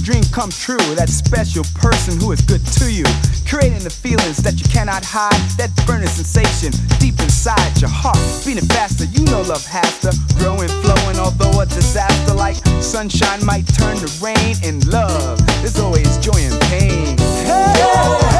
dream come true, that special person who is good to you, creating the feelings that you cannot hide, that burning sensation deep inside your heart, beating faster. You know love has to grow and flow, and although a disaster like sunshine might turn to rain, in love there's always joy and pain. Hey!